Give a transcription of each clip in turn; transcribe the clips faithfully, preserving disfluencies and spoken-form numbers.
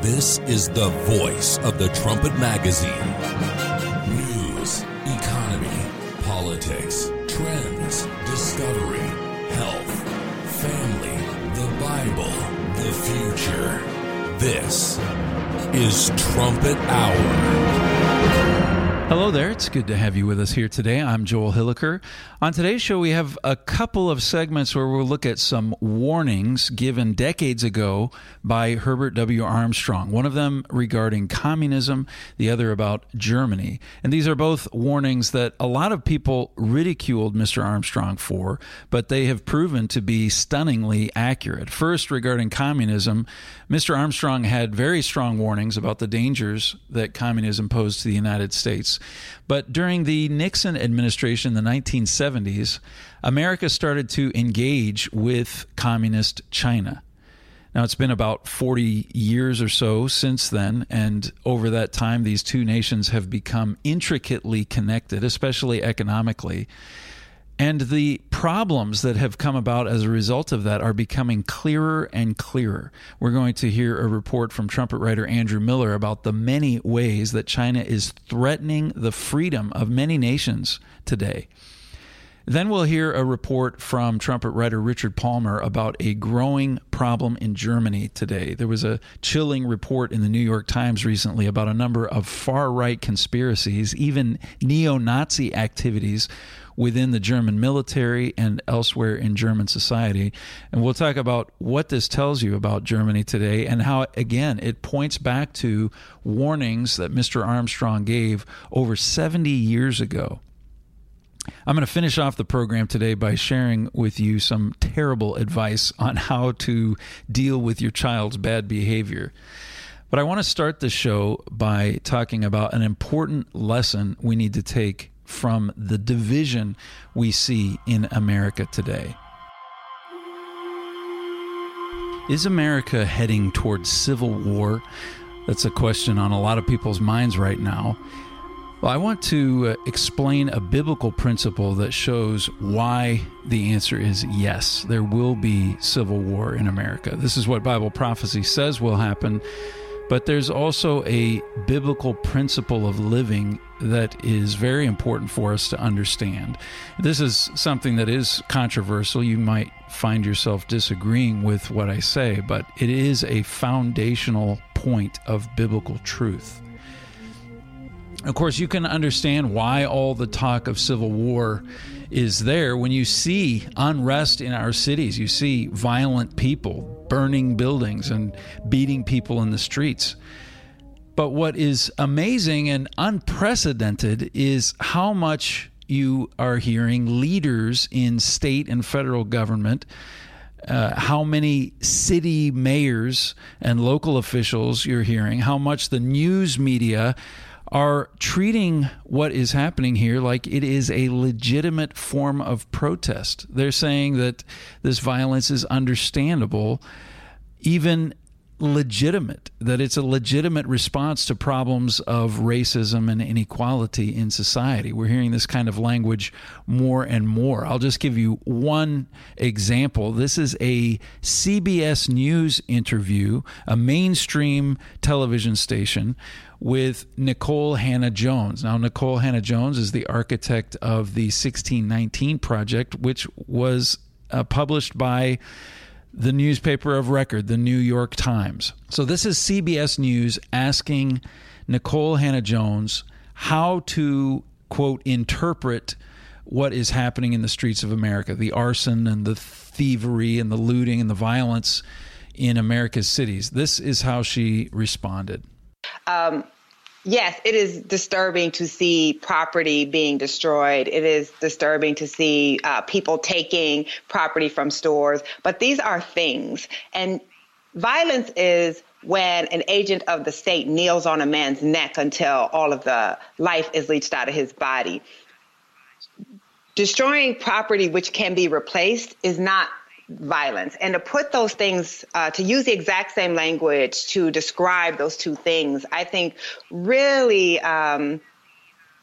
This is the voice of the Trumpet Magazine. News, economy, politics, trends, discovery, health, family, the Bible, the future. This is Trumpet Hour. Hello there. It's good to have you with us here today. I'm Joel Hilliker. On today's show, we have a couple of segments where we'll look at some warnings given decades ago by Herbert W. Armstrong, one of them regarding communism, the other about Germany. And these are both warnings that a lot of people ridiculed Mister Armstrong for, but they have proven to be stunningly accurate. First, regarding communism, Mister Armstrong had very strong warnings about the dangers that communism posed to the United States. But during the Nixon administration in the nineteen seventies, America started to engage with communist China. Now, it's been about forty years or so since then, and over that time, these two nations have become intricately connected, especially economically. And the problems that have come about as a result of that are becoming clearer and clearer. We're going to hear a report from trumpet writer Andrew Miller about the many ways that China is threatening the freedom of many nations today. Then we'll hear a report from trumpet writer Richard Palmer about a growing problem in Germany today. There was a chilling report in the New York Times recently about a number of far-right conspiracies, even neo-Nazi activities within the German military and elsewhere in German society. And we'll talk about what this tells you about Germany today and how, again, it points back to warnings that Mister Armstrong gave over seventy years ago. I'm going to finish off the program today by sharing with you some terrible advice on how to deal with your child's bad behavior. But I want to start the show by talking about an important lesson we need to take from the division we see in America today. Is America heading towards civil war? That's a question on a lot of people's minds right now. Well, I want to uh, explain a biblical principle that shows why the answer is yes, there will be civil war in America. This is what Bible prophecy says will happen, but there's also a biblical principle of living that is very important for us to understand. This is something that is controversial. You might find yourself disagreeing with what I say, but it is a foundational point of biblical truth. Of course, you can understand why all the talk of civil war is there when you see unrest in our cities. You see violent people burning buildings and beating people in the streets. But what is amazing and unprecedented is how much you are hearing leaders in state and federal government, uh, how many city mayors and local officials you're hearing, how much the news media are treating what is happening here like it is a legitimate form of protest. They're saying that this violence is understandable, even legitimate, that it's a legitimate response to problems of racism and inequality in society. We're hearing this kind of language more and more. I'll just give you one example. This is a C B S News interview, a mainstream television station, with Nikole Hannah-Jones. Now, Nikole Hannah-Jones is the architect of the sixteen nineteen Project, which was uh, published by the newspaper of record, the New York Times. So this is C B S News asking Nikole Hannah-Jones how to, quote, interpret what is happening in the streets of America, the arson and the thievery and the looting and the violence in America's cities. This is how she responded. Um, yes, it is disturbing to see property being destroyed. It is disturbing to see uh, people taking property from stores. But these are things. And violence is when an agent of the state kneels on a man's neck until all of the life is leached out of his body. Destroying property which can be replaced is not violence. And to put those things, uh, to use the exact same language to describe those two things, I think really um,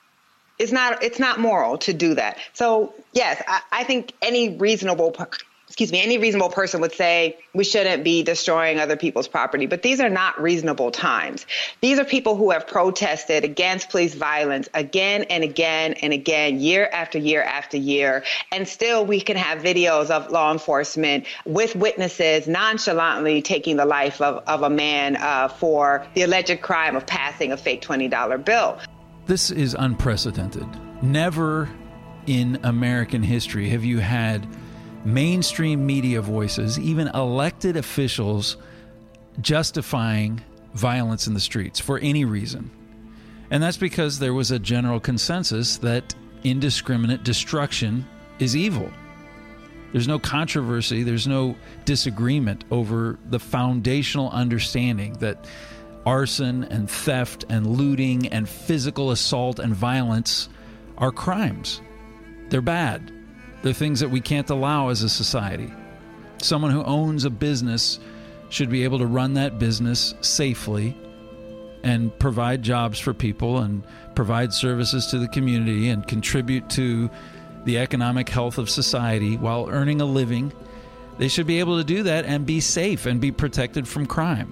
it's not it's not moral to do that. So yes, I, I think any reasonable excuse me, any reasonable person would say we shouldn't be destroying other people's property. But these are not reasonable times. These are people who have protested against police violence again and again and again, year after year after year. And still we can have videos of law enforcement with witnesses nonchalantly taking the life of, of a man uh, for the alleged crime of passing a fake twenty dollar bill. This is unprecedented. Never in American history have you had mainstream media voices, even elected officials, justifying violence in the streets for any reason. And that's because there was a general consensus that indiscriminate destruction is evil. There's no controversy, there's no disagreement over the foundational understanding that arson and theft and looting and physical assault and violence are crimes. They're bad. They're things that we can't allow as a society. Someone who owns a business should be able to run that business safely and provide jobs for people and provide services to the community and contribute to the economic health of society while earning a living. They should be able to do that and be safe and be protected from crime.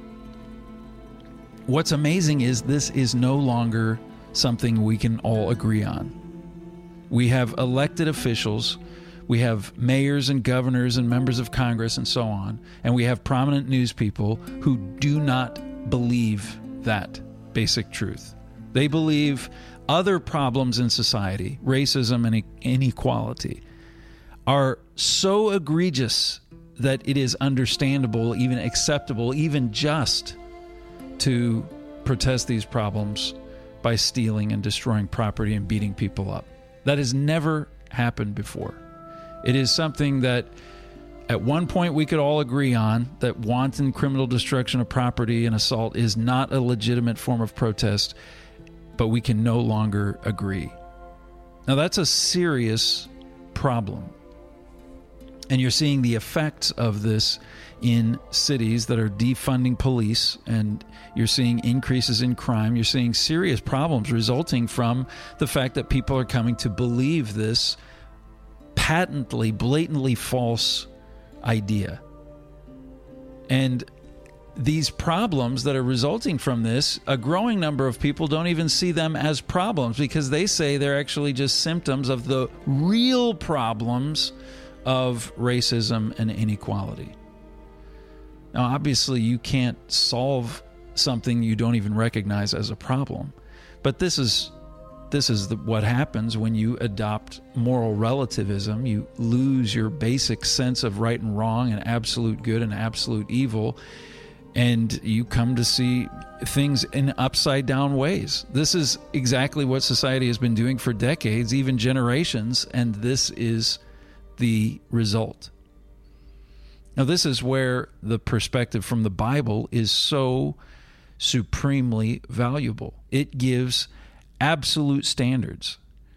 What's amazing is this is no longer something we can all agree on. We have elected officials, we have mayors and governors and members of Congress and so on, and we have prominent news people who do not believe that basic truth. They believe other problems in society, racism and inequality, are so egregious that it is understandable, even acceptable, even just to protest these problems by stealing and destroying property and beating people up. That has never happened before. It is something that at one point we could all agree on, that wanton criminal destruction of property and assault is not a legitimate form of protest, but we can no longer agree. Now that's a serious problem. And you're seeing the effects of this in cities that are defunding police, and you're seeing increases in crime. You're seeing serious problems resulting from the fact that people are coming to believe this patently, blatantly false idea. And these problems that are resulting from this, a growing number of people don't even see them as problems because they say they're actually just symptoms of the real problems of racism and inequality. Now, obviously, you can't solve something you don't even recognize as a problem, but this is this is the, what happens when you adopt moral relativism. You lose your basic sense of right and wrong and absolute good and absolute evil, and you come to see things in upside-down ways. This is exactly what society has been doing for decades, even generations, and this is the result. Now, this is where the perspective from the Bible is so supremely valuable. It gives absolute standards.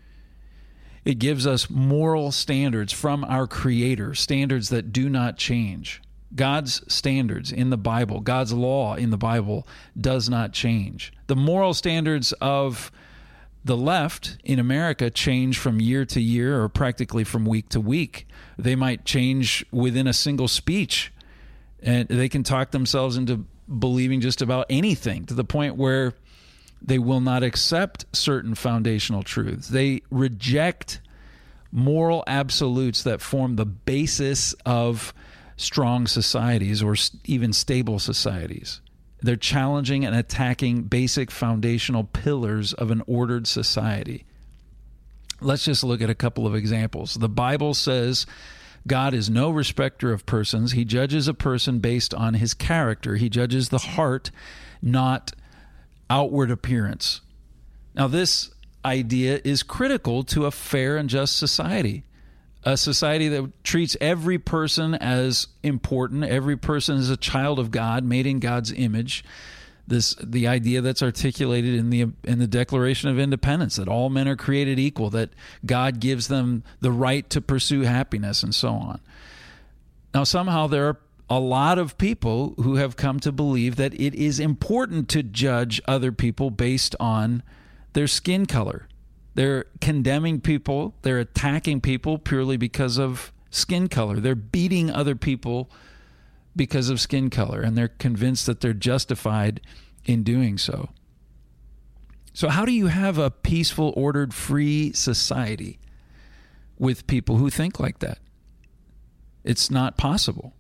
It gives us moral standards from our Creator, standards that do not change. God's standards in the Bible, God's law in the Bible does not change. The moral standards of the left in America change from year to year or practically from week to week. They might change within a single speech, and they can talk themselves into believing just about anything to the point where they will not accept certain foundational truths. They reject moral absolutes that form the basis of strong societies or even stable societies. They're challenging and attacking basic foundational pillars of an ordered society. Let's just look at a couple of examples. The Bible says God is no respecter of persons. He judges a person based on his character. He judges the heart, not outward appearance. Now, this idea is critical to a fair and just society. A society that treats every person as important, every person is a child of God, made in God's image. This, the idea that's articulated in the in the Declaration of Independence, that all men are created equal, that God gives them the right to pursue happiness, and so on. Now, somehow there are a lot of people who have come to believe that it is important to judge other people based on their skin color. They're condemning people, they're attacking people purely because of skin color. They're beating other people because of skin color, and they're convinced that they're justified in doing so. So how do you have a peaceful, ordered, free society with people who think like that? It's not possible.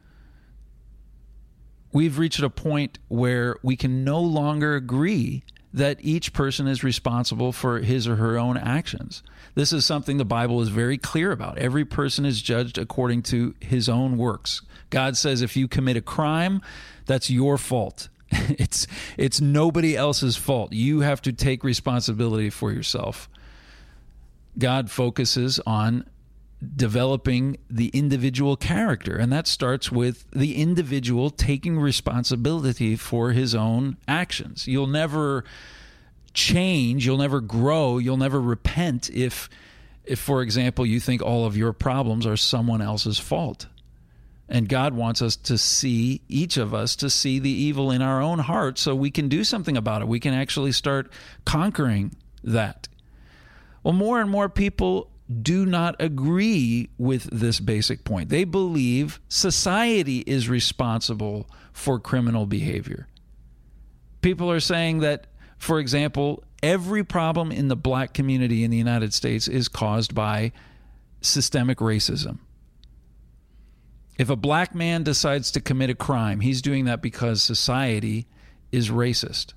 We've reached a point where we can no longer agree that each person is responsible for his or her own actions. This is something the Bible is very clear about. Every person is judged according to his own works. God says if you commit a crime, that's your fault. It's it's nobody else's fault. You have to take responsibility for yourself. God focuses on developing the individual character, and that starts with the individual taking responsibility for his own actions. You'll never change, you'll never grow, you'll never repent if, if, for example, you think all of your problems are someone else's fault. And God wants us to see, each of us, to see the evil in our own heart so we can do something about it. We can actually start conquering that. Well, more and more people do not agree with this basic point. They believe society is responsible for criminal behavior. People are saying that, for example, every problem in the black community in the United States is caused by systemic racism. If a black man decides to commit a crime, he's doing that because society is racist.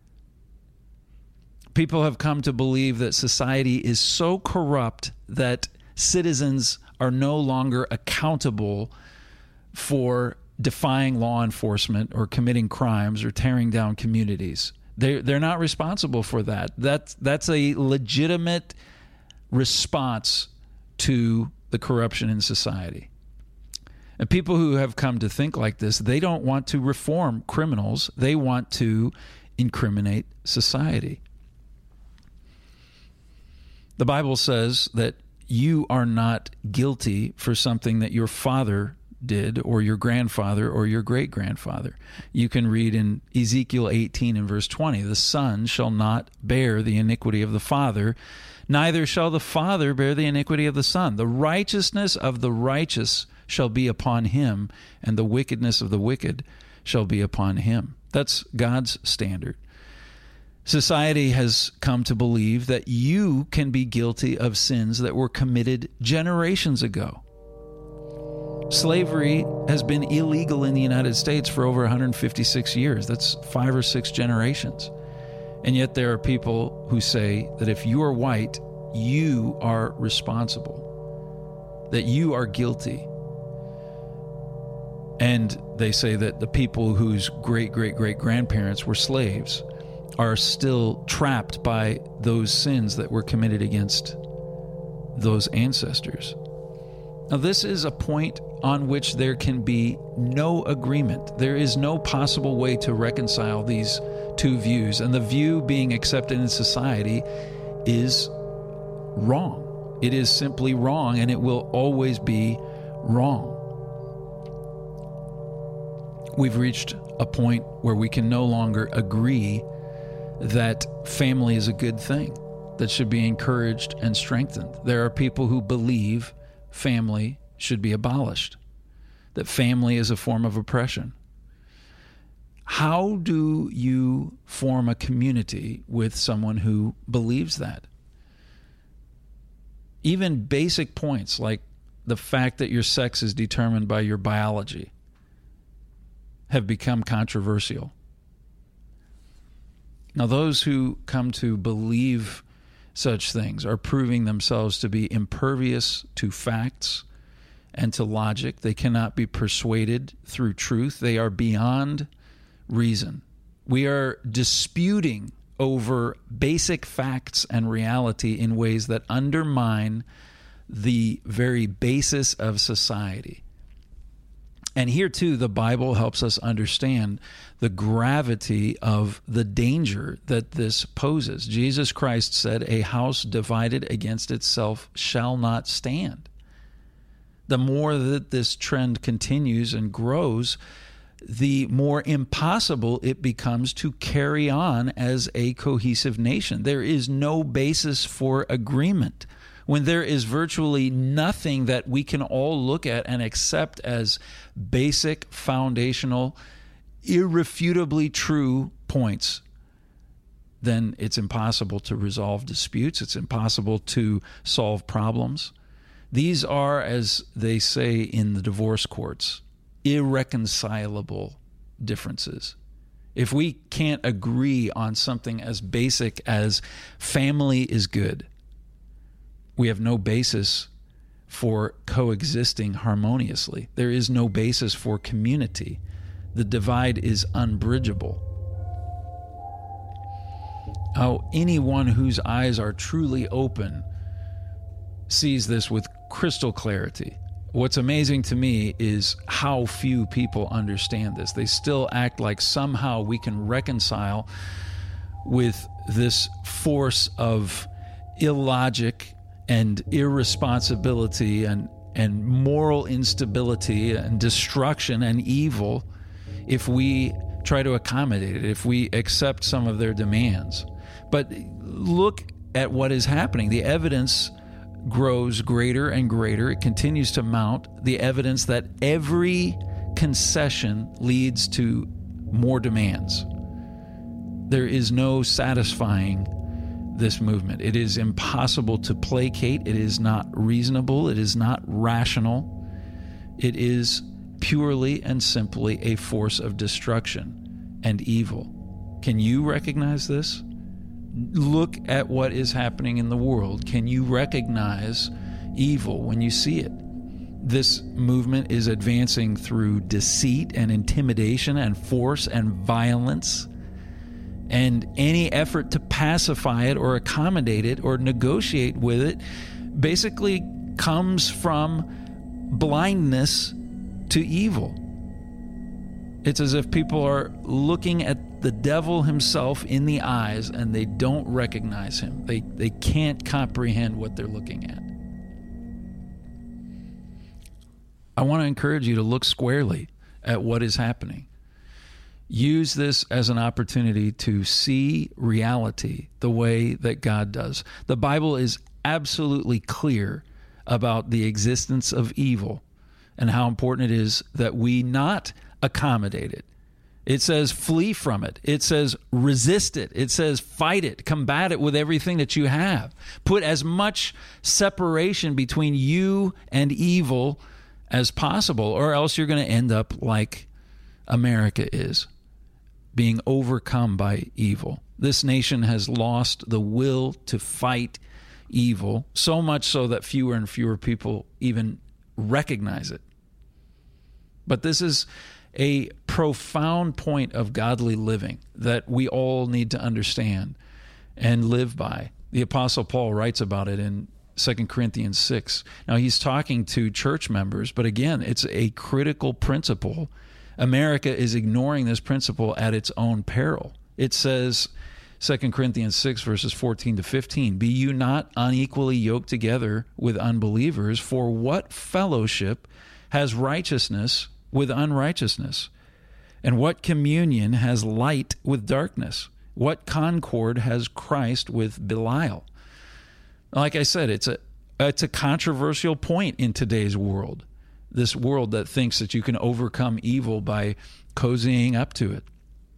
People have come to believe that society is so corrupt that citizens are no longer accountable for defying law enforcement or committing crimes or tearing down communities. They're, they're not responsible for that. That's, that's a legitimate response to the corruption in society. And people who have come to think like this, they don't want to reform criminals. They want to incriminate society. The Bible says that you are not guilty for something that your father did or your grandfather or your great-grandfather. You can read in Ezekiel eighteen and verse twenty, the son shall not bear the iniquity of the father, neither shall the father bear the iniquity of the son. The righteousness of the righteous shall be upon him, and the wickedness of the wicked shall be upon him. That's God's standard. Society has come to believe that you can be guilty of sins that were committed generations ago. Slavery has been illegal in the United States for over one hundred fifty-six years. That's five or six generations. And yet there are people who say that if you are white, you are responsible, that you are guilty. And they say that the people whose great-great-great-grandparents were slaves are still trapped by those sins that were committed against those ancestors. Now, this is a point on which there can be no agreement. There is no possible way to reconcile these two views, and the view being accepted in society is wrong. It is simply wrong, and it will always be wrong. We've reached a point where we can no longer agree that family is a good thing that should be encouraged and strengthened. There are people who believe family should be abolished, that family is a form of oppression. How do you form a community with someone who believes that? Even basic points like the fact that your sex is determined by your biology have become controversial. Now, those who come to believe such things are proving themselves to be impervious to facts and to logic. They cannot be persuaded through truth. They are beyond reason. We are disputing over basic facts and reality in ways that undermine the very basis of society. And here, too, the Bible helps us understand the gravity of the danger that this poses. Jesus Christ said, "A house divided against itself shall not stand." The more that this trend continues and grows, the more impossible it becomes to carry on as a cohesive nation. There is no basis for agreement when there is virtually nothing that we can all look at and accept as basic, foundational, irrefutably true points, then it's impossible to resolve disputes. It's impossible to solve problems. These are, as they say in the divorce courts, irreconcilable differences. If we can't agree on something as basic as family is good, we have no basis for coexisting harmoniously. There is no basis for community. The divide is unbridgeable. Oh, anyone whose eyes are truly open sees this with crystal clarity. What's amazing to me is how few people understand this. They still act like somehow we can reconcile with this force of illogic and irresponsibility and, and moral instability and destruction and evil if we try to accommodate it, if we accept some of their demands. But look at what is happening. The evidence grows greater and greater. It continues to mount. The evidence that every concession leads to more demands. There is no satisfying this movement. It is impossible to placate. It is not reasonable. It is not rational. It is purely and simply a force of destruction and evil. Can you recognize this? Look at what is happening in the world. Can you recognize evil when you see it? This movement is advancing through deceit and intimidation and force and violence. And any effort to pacify it or accommodate it or negotiate with it basically comes from blindness to evil. It's as if people are looking at the devil himself in the eyes and they don't recognize him. They, they can't comprehend what they're looking at. I want to encourage you to look squarely at what is happening. Use this as an opportunity to see reality the way that God does. The Bible is absolutely clear about the existence of evil and how important it is that we not accommodate it. It says flee from it. It says resist it. It says fight it. Combat it with everything that you have. Put as much separation between you and evil as possible, or else you're going to end up like America is, being overcome by evil. This nation has lost the will to fight evil, so much so that fewer and fewer people even recognize it. But this is a profound point of godly living that we all need to understand and live by. The Apostle Paul writes about it in Second Corinthians six. Now, he's talking to church members, but again, it's a critical principle. America is ignoring this principle at its own peril. It says, Second Corinthians six, verses fourteen to fifteen, "Be you not unequally yoked together with unbelievers, for what fellowship has righteousness with unrighteousness? And what communion has light with darkness? What concord has Christ with Belial?" Like I said, it's a it's a controversial point in today's world. This world that thinks that you can overcome evil by cozying up to it.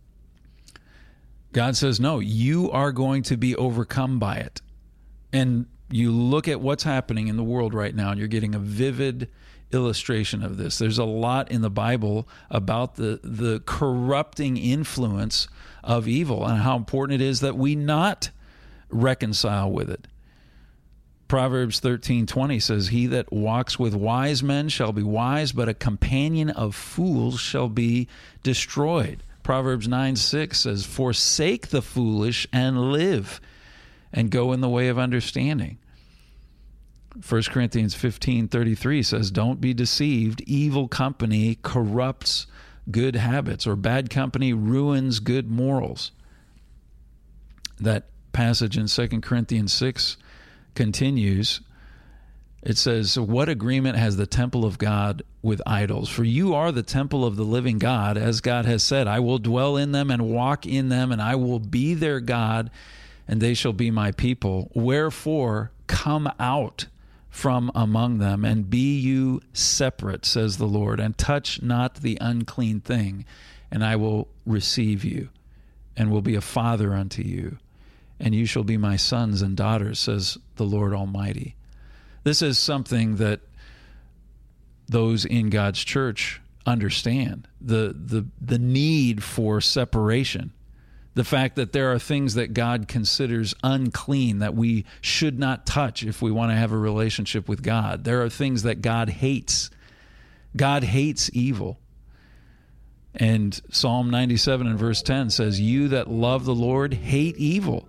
God says, no, you are going to be overcome by it. And you look at what's happening in the world right now, and you're getting a vivid illustration of this. There's a lot in the Bible about the, the corrupting influence of evil and how important it is that we not reconcile with it. Proverbs thirteen twenty says, "He that walks with wise men shall be wise, but a companion of fools shall be destroyed." Proverbs nine six says, "Forsake the foolish and live, and go in the way of understanding." First Corinthians fifteen thirty-three says, "Don't be deceived. Evil company corrupts good habits," or bad company ruins good morals. That passage in Second Corinthians six continues. It says, "What agreement has the temple of God with idols? For you are the temple of the living God, as God has said, I will dwell in them and walk in them, and I will be their God, and they shall be my people. Wherefore, come out from among them, and be you separate, says the Lord, and touch not the unclean thing, and I will receive you, and will be a father unto you, and you shall be my sons and daughters, says the Lord Almighty. This is something that those in God's church understand, the the the need for separation. The fact that there are things that God considers unclean that we should not touch if we want to have a relationship with God. There are things that God hates. God hates evil. And Psalm ninety-seven and verse ten says, you that love the Lord hate evil.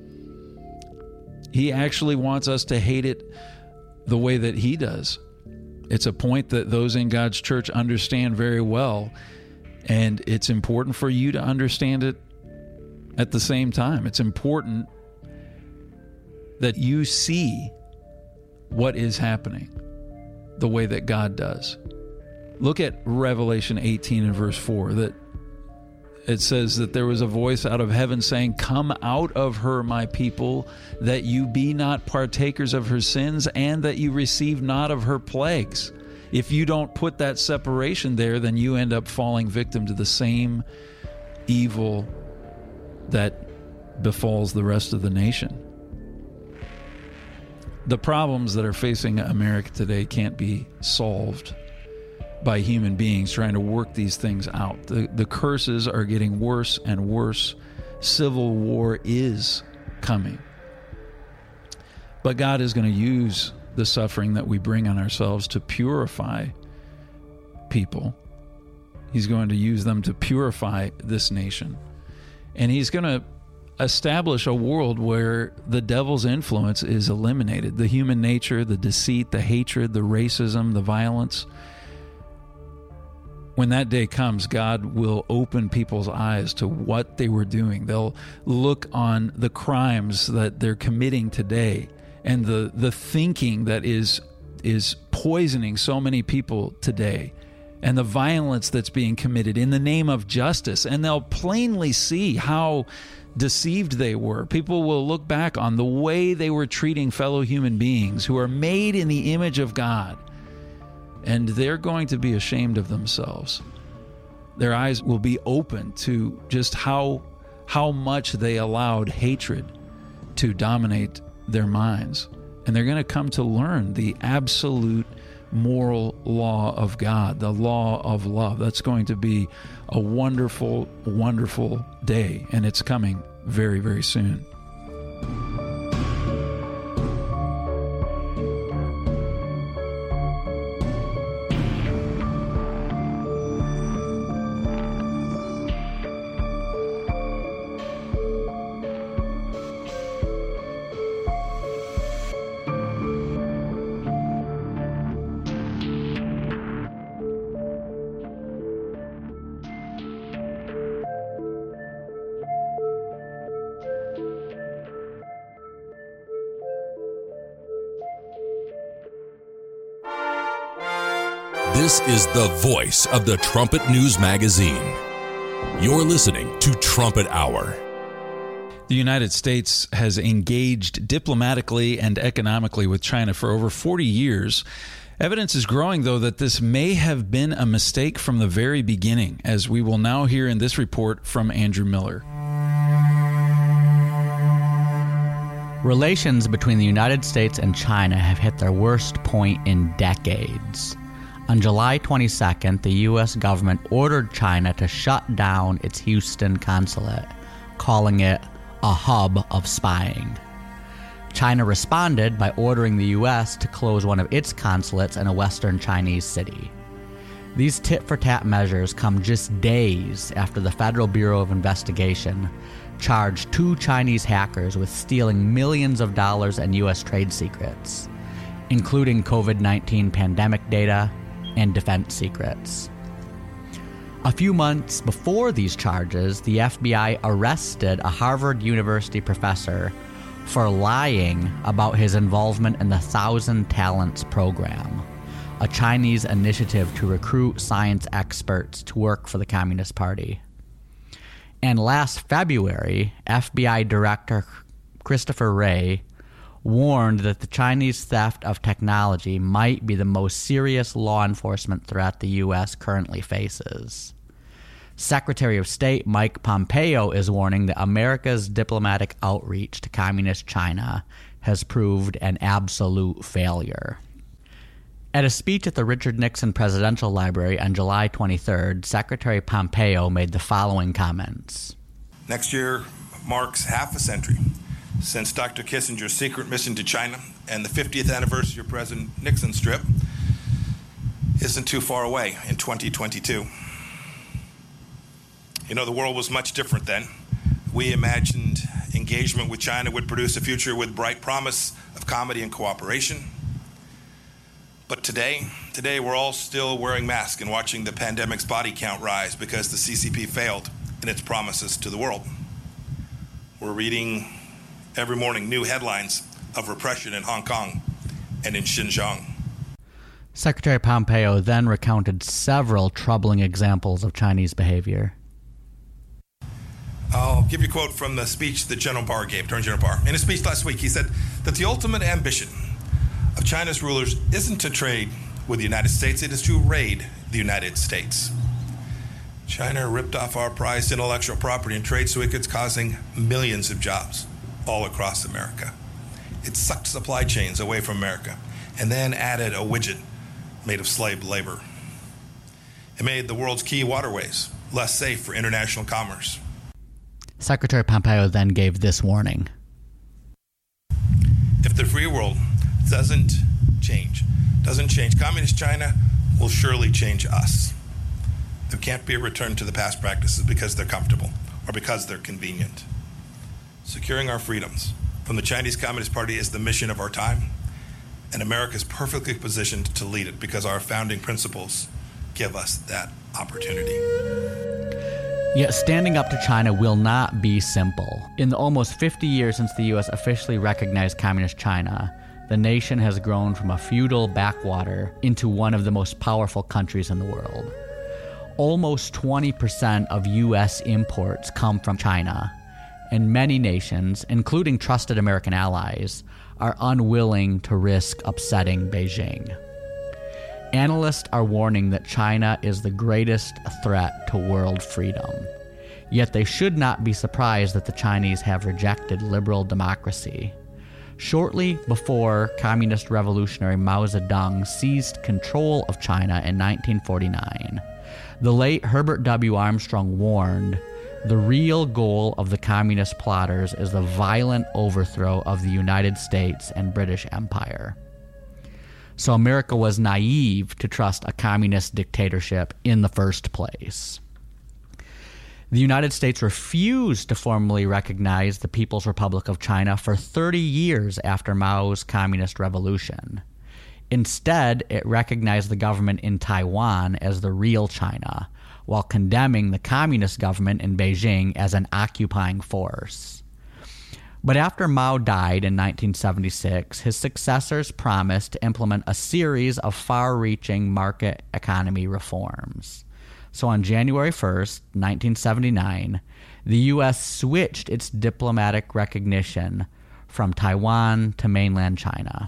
He actually wants us to hate it the way that he does. It's a point that those in God's church understand very well, and it's important for you to understand it at the same time. It's important that you see what is happening the way that God does. Look at Revelation eighteen and verse four. That it says that there was a voice out of heaven saying, come out of her, my people, that you be not partakers of her sins, and that you receive not of her plagues. If you don't put that separation there, then you end up falling victim to the same evil that befalls the rest of the nation. The problems that are facing America today can't be solved by human beings trying to work these things out. The, the curses are getting worse and worse. Civil war is coming. But God is going to use the suffering that we bring on ourselves to purify people. He's going to use them to purify this nation. And he's going to establish a world where the devil's influence is eliminated. The human nature, the deceit, the hatred, the racism, the violence. When that day comes, God will open people's eyes to what they were doing. They'll look on the crimes that they're committing today and the, the thinking that is, is poisoning so many people today, and the violence that's being committed in the name of justice. And they'll plainly see how deceived they were. People will look back on the way they were treating fellow human beings who are made in the image of God, and they're going to be ashamed of themselves. Their eyes will be open to just how how much they allowed hatred to dominate their minds. And they're going to come to learn the absolute moral law of God, the law of love. That's going to be a wonderful, wonderful day, and it's coming very, very soon. This is the voice of the Trumpet News Magazine. You're listening to Trumpet Hour. The United States has engaged diplomatically and economically with China for over forty years. Evidence is growing, though, that this may have been a mistake from the very beginning, as we will now hear in this report from Andrew Miller. Relations between the United States and China have hit their worst point in decades. On July twenty-second, the U S government ordered China to shut down its Houston consulate, calling it a hub of spying. China responded by ordering the U S to close one of its consulates in a western Chinese city. These tit-for-tat measures come just days after the Federal Bureau of Investigation charged two Chinese hackers with stealing millions of dollars in U S trade secrets, including COVID nineteen pandemic data and defense secrets. A few months before these charges, the F B I arrested a Harvard University professor for lying about his involvement in the Thousand Talents program, a Chinese initiative to recruit science experts to work for the Communist Party. And last February, F B I Director Christopher Wray, warned that the Chinese theft of technology might be the most serious law enforcement threat the U S currently faces. Secretary of State Mike Pompeo is warning that America's diplomatic outreach to Communist China has proved an absolute failure. At a speech at the Richard Nixon Presidential Library on July twenty-third, Secretary Pompeo made the following comments. Next year marks half a century since Doctor Kissinger's secret mission to China, and the fiftieth anniversary of President Nixon's trip isn't too far away in twenty twenty-two. You know, the world was much different then. We imagined engagement with China would produce a future with bright promise of comedy and cooperation. But today, today we're all still wearing masks and watching the pandemic's body count rise because the C C P failed in its promises to the world. We're reading every morning new headlines of repression in Hong Kong and in Xinjiang. Secretary Pompeo then recounted several troubling examples of Chinese behavior. I'll give you a quote from the speech that General Barr gave, Attorney General Barr. In his speech last week, he said that the ultimate ambition of China's rulers isn't to trade with the United States, it is to raid the United States. China ripped off our prized intellectual property and trade secrets, causing millions of jobs all across America. It sucked supply chains away from America and then added a widget made of slave labor. It made the world's key waterways less safe for international commerce. Secretary Pompeo then gave this warning. If the free world doesn't change, doesn't change, Communist China will surely change us. There can't be a return to the past practices because they're comfortable or because they're convenient. Securing our freedoms from the Chinese Communist Party is the mission of our time, and America is perfectly positioned to lead it because our founding principles give us that opportunity. Yet standing up to China will not be simple. In the almost fifty years since the U S officially recognized Communist China, the nation has grown from a feudal backwater into one of the most powerful countries in the world. Almost twenty percent of U S imports come from China, and many nations, including trusted American allies, are unwilling to risk upsetting Beijing. Analysts are warning that China is the greatest threat to world freedom. Yet they should not be surprised that the Chinese have rejected liberal democracy. Shortly before Communist revolutionary Mao Zedong seized control of China in nineteen forty-nine, the late Herbert W. Armstrong warned, "The real goal of the communist plotters is the violent overthrow of the United States and British Empire." So America was naive to trust a communist dictatorship in the first place. The United States refused to formally recognize the People's Republic of China for thirty years after Mao's Communist Revolution. Instead, it recognized the government in Taiwan as the real China, while condemning the communist government in Beijing as an occupying force. But after Mao died in nineteen seventy-six, his successors promised to implement a series of far-reaching market economy reforms. So on January first, nineteen seventy-nine, the U S switched its diplomatic recognition from Taiwan to mainland China.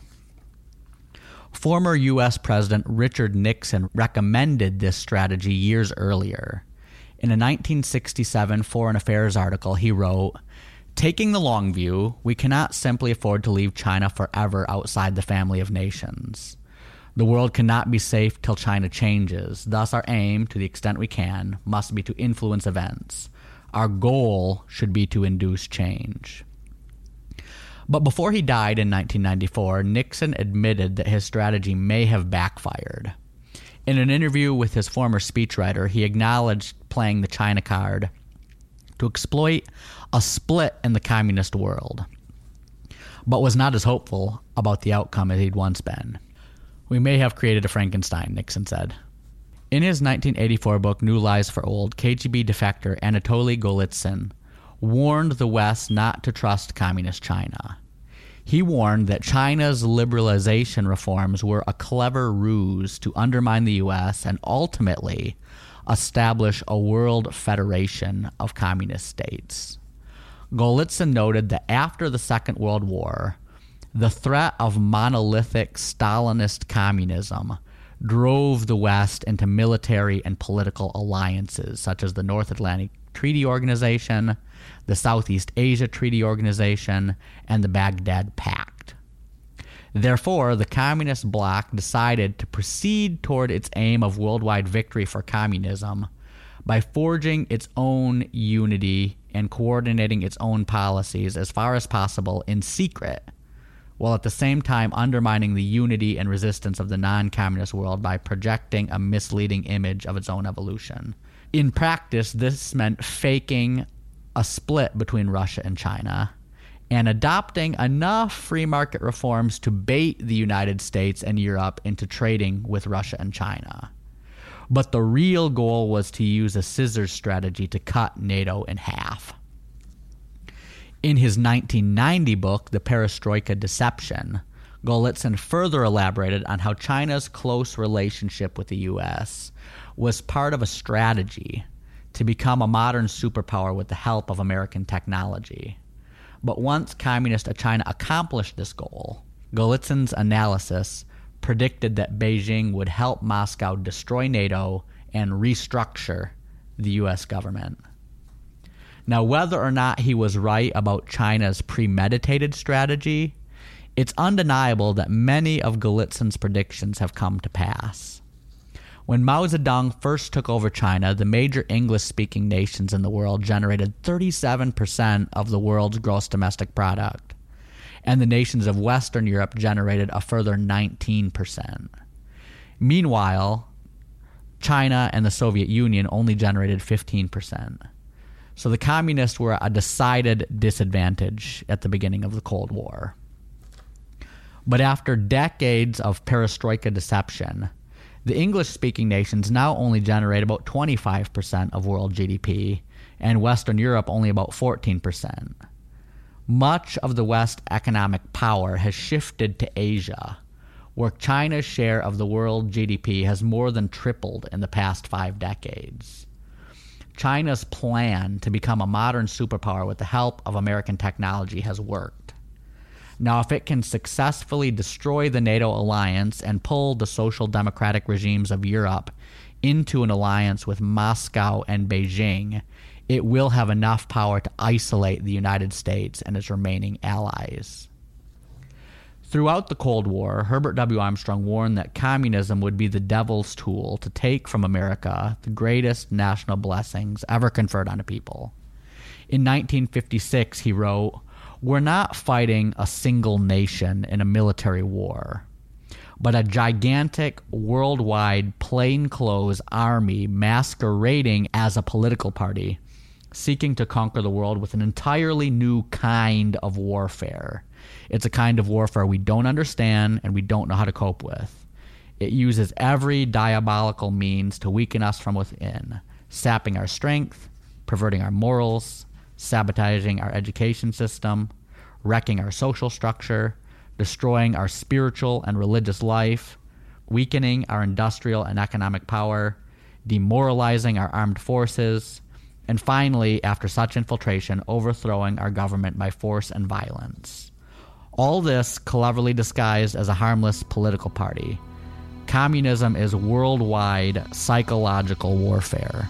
Former U S President Richard Nixon recommended this strategy years earlier. In a nineteen sixty-seven Foreign Affairs article, he wrote, "Taking the long view, we cannot simply afford to leave China forever outside the family of nations. The world cannot be safe till China changes. Thus our aim, to the extent we can, must be to influence events. Our goal should be to induce change." But before he died in nineteen ninety-four, Nixon admitted that his strategy may have backfired. In an interview with his former speechwriter, he acknowledged playing the China card to exploit a split in the communist world, but was not as hopeful about the outcome as he'd once been. "We may have created a Frankenstein," Nixon said. In his nineteen eighty-four book, New Lies for Old, K G B defector Anatoly Golitsyn warned the West not to trust communist China. He warned that China's liberalization reforms were a clever ruse to undermine the U S and ultimately establish a world federation of communist states. Golitsyn noted that after the Second World War, the threat of monolithic Stalinist communism drove the West into military and political alliances such as the North Atlantic Treaty Organization, the Southeast Asia Treaty Organization, and the Baghdad Pact. Therefore, the communist bloc decided to proceed toward its aim of worldwide victory for communism by forging its own unity and coordinating its own policies as far as possible in secret, while at the same time undermining the unity and resistance of the non-communist world by projecting a misleading image of its own evolution. In practice, this meant faking a split between Russia and China and adopting enough free market reforms to bait the United States and Europe into trading with Russia and China. But the real goal was to use a scissors strategy to cut NATO in half. In his nineteen ninety book, The Perestroika Deception, Golitsyn further elaborated on how China's close relationship with the U S was part of a strategy to become a modern superpower with the help of American technology. But once Communist China accomplished this goal, Golitsyn's analysis predicted that Beijing would help Moscow destroy NATO and restructure the U S government. Now, whether or not he was right about China's premeditated strategy, it's undeniable that many of Golitsyn's predictions have come to pass. When Mao Zedong first took over China, the major English-speaking nations in the world generated thirty-seven percent of the world's gross domestic product, and the nations of Western Europe generated a further nineteen percent. Meanwhile, China and the Soviet Union only generated fifteen percent. So the communists were at a decided disadvantage at the beginning of the Cold War. But after decades of perestroika deception, the English-speaking nations now only generate about twenty-five percent of world G D P, and Western Europe only about fourteen percent. Much of the West's economic power has shifted to Asia, where China's share of the world G D P has more than tripled in the past five decades. China's plan to become a modern superpower with the help of American technology has worked. Now, if it can successfully destroy the NATO alliance and pull the social democratic regimes of Europe into an alliance with Moscow and Beijing, it will have enough power to isolate the United States and its remaining allies. Throughout the Cold War, Herbert W. Armstrong warned that communism would be the devil's tool to take from America the greatest national blessings ever conferred on a people. In nineteen fifty-six, he wrote, "We're not fighting a single nation in a military war, but a gigantic worldwide plainclothes army masquerading as a political party, seeking to conquer the world with an entirely new kind of warfare. It's a kind of warfare we don't understand and we don't know how to cope with. It uses every diabolical means to weaken us from within, sapping our strength, perverting our morals, sabotaging our education system, wrecking our social structure, destroying our spiritual and religious life, weakening our industrial and economic power, demoralizing our armed forces, and finally, after such infiltration, overthrowing our government by force and violence. All this cleverly disguised as a harmless political party. Communism is worldwide psychological warfare."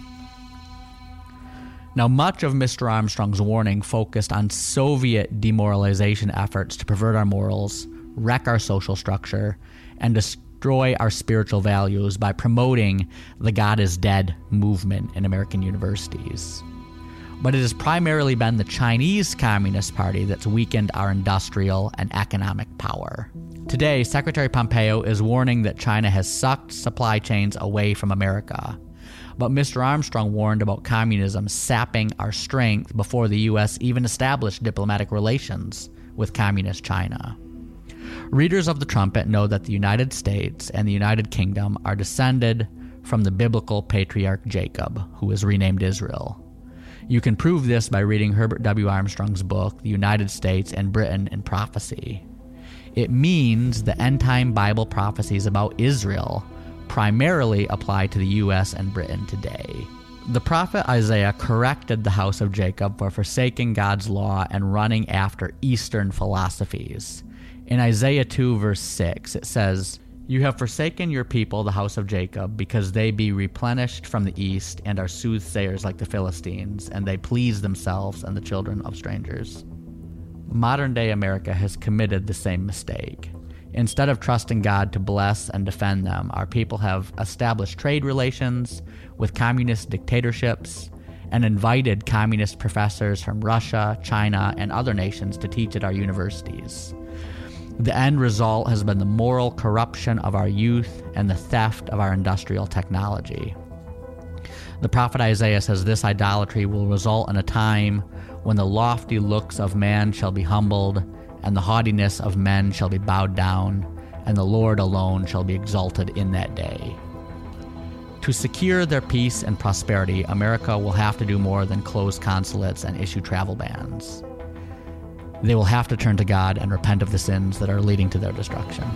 Now, much of Mister Armstrong's warning focused on Soviet demoralization efforts to pervert our morals, wreck our social structure, and destroy our spiritual values by promoting the God is Dead movement in American universities. But it has primarily been the Chinese Communist Party that's weakened our industrial and economic power. Today, Secretary Pompeo is warning that China has sucked supply chains away from America. But Mister Armstrong warned about communism sapping our strength before the U S even established diplomatic relations with Communist China. Readers of the Trumpet know that the United States and the United Kingdom are descended from the biblical patriarch Jacob, who was renamed Israel. You can prove this by reading Herbert W. Armstrong's book, The United States and Britain in Prophecy. It means the end-time Bible prophecies about Israel primarily apply to the U S and Britain today. The prophet Isaiah corrected the house of Jacob for forsaking God's law and running after Eastern philosophies. In Isaiah two, verse six, it says, "You have forsaken your people, the house of Jacob, because they be replenished from the east and are soothsayers like the Philistines, and they please themselves and the children of strangers." Modern-day America has committed the same mistake. Instead of trusting God to bless and defend them, our people have established trade relations with communist dictatorships and invited communist professors from Russia, China, and other nations to teach at our universities. The end result has been the moral corruption of our youth and the theft of our industrial technology. The prophet Isaiah says this idolatry will result in a time when the lofty looks of man shall be humbled, and the haughtiness of men shall be bowed down, and the Lord alone shall be exalted in that day. To secure their peace and prosperity, America will have to do more than close consulates and issue travel bans. They will have to turn to God and repent of the sins that are leading to their destruction.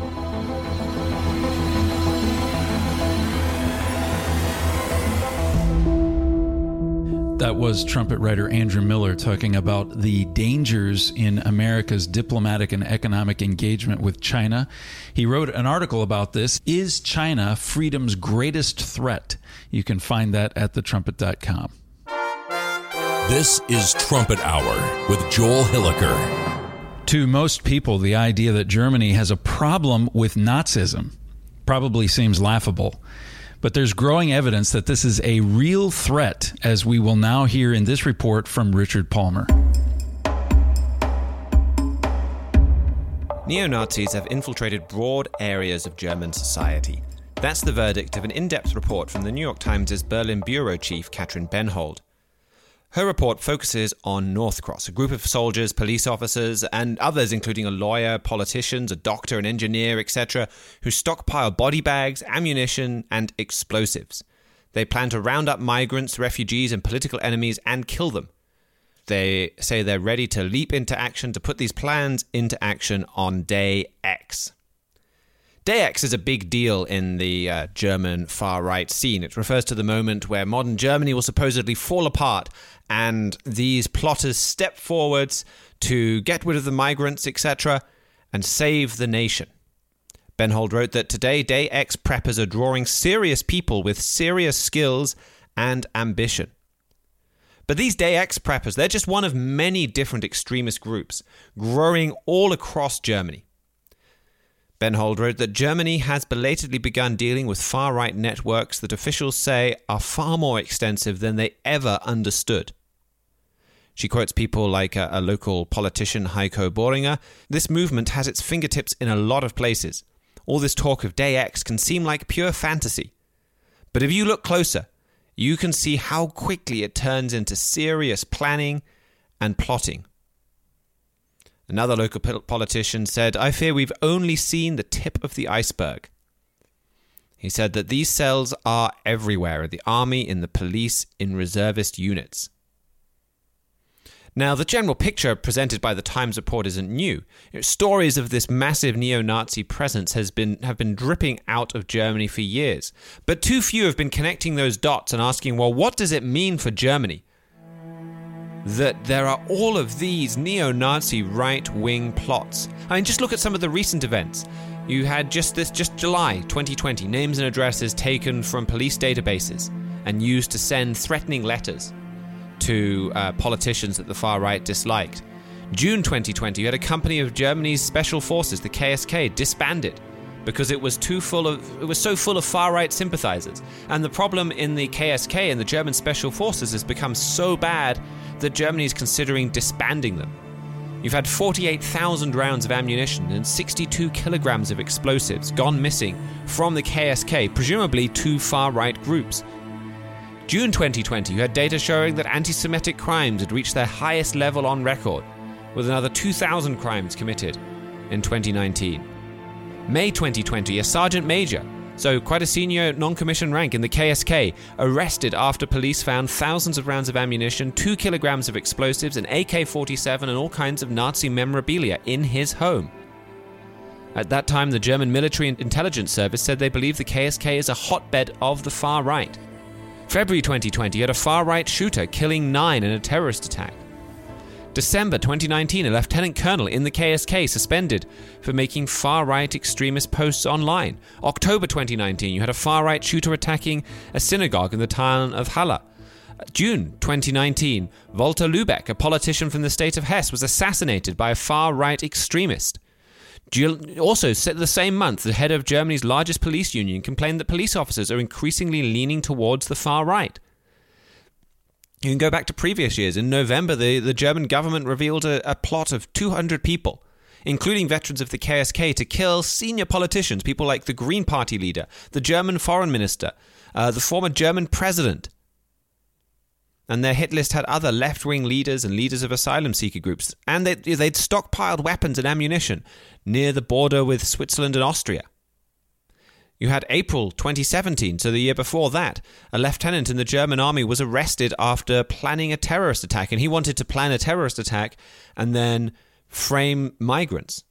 That was trumpet writer Andrew Miller talking about the dangers in America's diplomatic and economic engagement with China. He wrote an article about this, Is China Freedom's Greatest Threat? You can find that at the trumpet dot com. This is Trumpet Hour with Joel Hilliker. To most people, the idea that Germany has a problem with Nazism probably seems laughable. But there's growing evidence that this is a real threat, as we will now hear in this report from Richard Palmer. Neo-Nazis have infiltrated broad areas of German society. That's the verdict of an in-depth report from the New York Times' Berlin bureau chief, Katrin Benhold. Her report focuses on Northcross, a group of soldiers, police officers, and others, including a lawyer, politicians, a doctor, an engineer, et cetera, who stockpile body bags, ammunition, and explosives. They plan to round up migrants, refugees, and political enemies and kill them. They say they're ready to leap into action to put these plans into action on Day X. Day X is a big deal in the uh, German far-right scene. It refers to the moment where modern Germany will supposedly fall apart, and these plotters step forwards to get rid of the migrants, et cetera, and save the nation. Benhold wrote that today, Day X preppers are drawing serious people with serious skills and ambition. But these Day X preppers, they're just one of many different extremist groups growing all across Germany. Benhold wrote that Germany has belatedly begun dealing with far-right networks that officials say are far more extensive than they ever understood. She quotes people like a, a local politician, Heiko Bohringer. This movement has its fingertips in a lot of places. All this talk of Day X can seem like pure fantasy. But if you look closer, you can see how quickly it turns into serious planning and plotting. Another local politician said, "I fear we've only seen the tip of the iceberg." He said that these cells are everywhere, in the army, in the police, in reservist units. Now, the general picture presented by the Times report isn't new. Stories of this massive neo-Nazi presence has been have been dripping out of Germany for years. But too few have been connecting those dots and asking, well, what does it mean for Germany that there are all of these neo-Nazi right-wing plots? I mean, just look at some of the recent events. You had just this, just July twenty twenty, names and addresses taken from police databases and used to send threatening letters to uh, politicians that the far right disliked. June twenty twenty, you had a company of Germany's special forces, the K S K, disbanded because it was too full of it was so full of far right sympathizers. And the problem in the K S K and the German special forces has become so bad that Germany is considering disbanding them. You've had forty-eight thousand rounds of ammunition and sixty-two kilograms of explosives gone missing from the K S K, presumably two far-right groups. June twenty twenty, you had data showing that anti-Semitic crimes had reached their highest level on record, with another two thousand crimes committed in twenty nineteen. May twenty twenty, a sergeant major, so quite a senior non-commissioned rank in the K S K, arrested after police found thousands of rounds of ammunition, two kilograms of explosives, an A K forty-seven, and all kinds of Nazi memorabilia in his home. At that time, the German military and intelligence service said they believe the K S K is a hotbed of the far right. February twenty twenty, you had a far-right shooter killing nine in a terrorist attack. December twenty nineteen, a lieutenant colonel in the K S K suspended for making far-right extremist posts online. October twenty nineteen, you had a far-right shooter attacking a synagogue in the town of Halle. June twenty nineteen, Walter Lübeck, a politician from the state of Hesse, was assassinated by a far-right extremist. Also, the same month, the head of Germany's largest police union complained that police officers are increasingly leaning towards the far right. You can go back to previous years. In November, the, the German government revealed a, a plot of two hundred people, including veterans of the K S K, to kill senior politicians, people like the Green Party leader, the German foreign minister, uh, the former German president. And their hit list had other left-wing leaders and leaders of asylum seeker groups. And they, they'd stockpiled weapons and ammunition near the border with Switzerland and Austria. You had April twenty seventeen, so the year before that, a lieutenant in the German army was arrested after planning a terrorist attack, and he wanted to plan a terrorist attack and then frame migrants.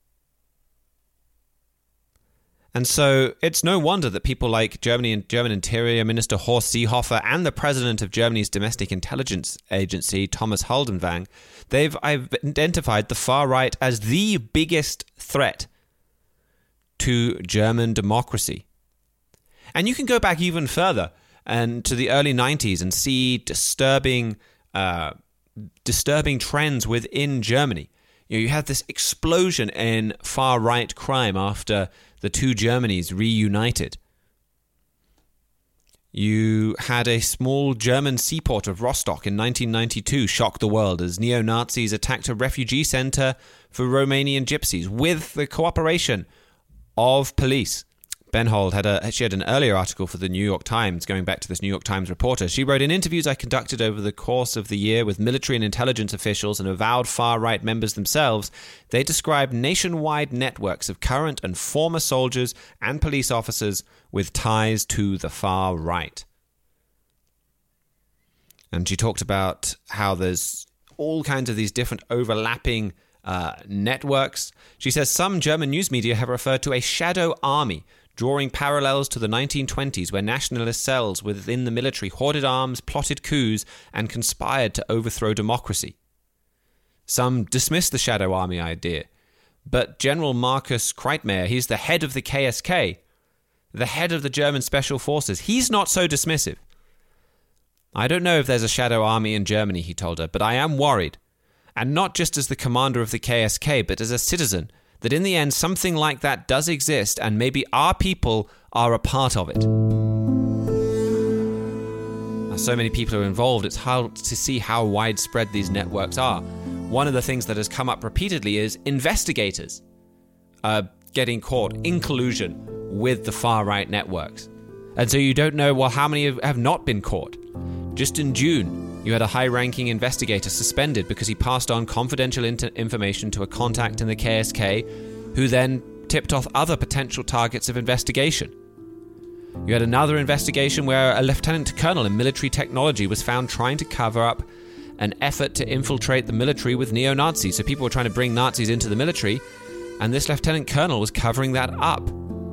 And so it's no wonder that people like Germany and German Interior Minister Horst Seehofer and the president of Germany's domestic intelligence agency, Thomas Haldenwang, they've identified the far right as the biggest threat to German democracy. And you can go back even further and to the early nineties and see disturbing uh, disturbing trends within Germany. You know, you had this explosion in far-right crime after the two Germanys reunited. You had a small German seaport of Rostock in nineteen ninety-two shock the world as neo-Nazis attacked a refugee center for Romanian gypsies with the cooperation of police. Benhold had a she had an earlier article for the New York Times, going back to this New York Times reporter. She wrote, in interviews I conducted over the course of the year with military and intelligence officials and avowed far-right members themselves, they described nationwide networks of current and former soldiers and police officers with ties to the far right. And she talked about how there's all kinds of these different overlapping uh, networks. She says some German news media have referred to a shadow army, drawing parallels to the nineteen twenties where nationalist cells within the military hoarded arms, plotted coups, and conspired to overthrow democracy. Some dismiss the shadow army idea, but General Markus Kreitmayr, he's the head of the K S K, the head of the German Special Forces, he's not so dismissive. I don't know if there's a shadow army in Germany, he told her, but I am worried, and not just as the commander of the K S K, but as a citizen, that in the end something like that does exist and maybe our people are a part of it. Now, so many people are involved, it's hard to see how widespread these networks are. One of the things that has come up repeatedly is investigators uh, getting caught in collusion with the far-right networks. And so you don't know, well, how many have not been caught? Just in June, you had a high-ranking investigator suspended because he passed on confidential inter- information to a contact in the K S K, who then tipped off other potential targets of investigation. You had another investigation where a lieutenant colonel in military technology was found trying to cover up an effort to infiltrate the military with neo-Nazis. So people were trying to bring Nazis into the military, and this lieutenant colonel was covering that up.